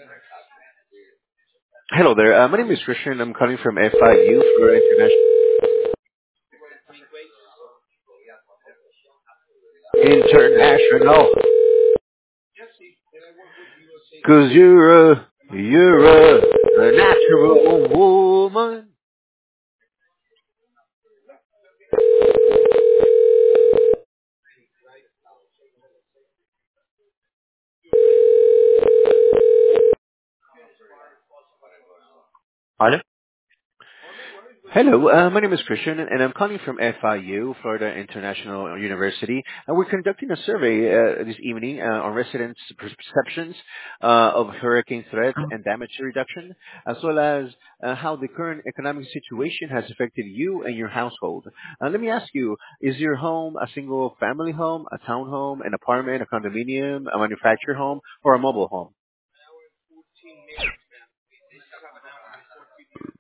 Hello there. My name is Christian. I'm calling from FIU for international. Cause you're a natural woman. Hello? Hello, my name is Christian, and I'm calling from FIU, Florida International University, and we're conducting a survey this evening on residents' perceptions of hurricane threat and damage reduction, as well as how the current economic situation has affected you and your household. Let me ask you, is your home a single-family home, a townhome, an apartment, a condominium, a manufactured home, or a mobile home?